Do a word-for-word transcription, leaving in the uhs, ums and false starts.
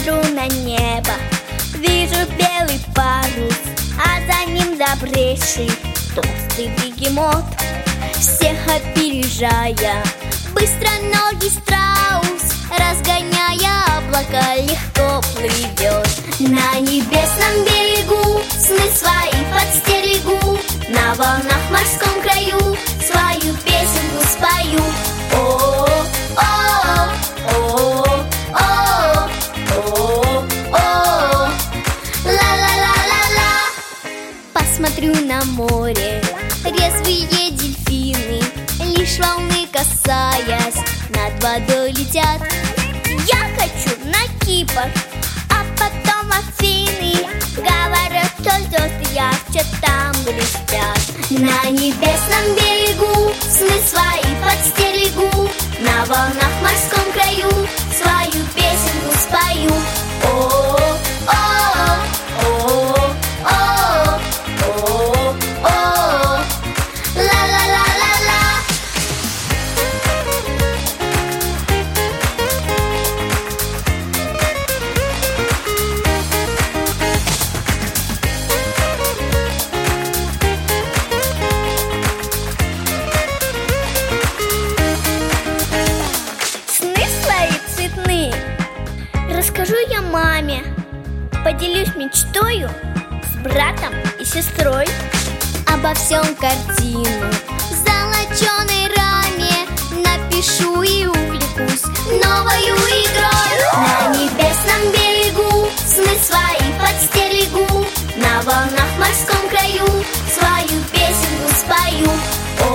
смотрю на небо, вижу белый парус, а за ним добрейший толстый бегемот. Всех опережая, быстро ноги страус, разгоняя облака, легко плывет. На небесном берегу сны свои подстерегу, на волнах в морском краю свою песенку спою. О, о, о, о, о, о, ла-ла-ла-ла-ла. Посмотрю на море, резвые дельфины, лишь волны касаясь, над водой летят. Я хочу на Кипр, а потом Афины, говорят, что звезды ярче там блестят. На небесном берегу сны свои подстерегу, на волнах в морском краю свою песенку спою. О, о, о, о, о, о, ла-ла-ла-ла-ла. Сны свои цветные расскажу я маме, поделюсь мечтою с братом и сестрой. Обо всем картину в золоченой раме напишу и увлекусь новою игрой. На небесном берегу сны свои подстерегу, на волнах в морском краю свою песенку спою.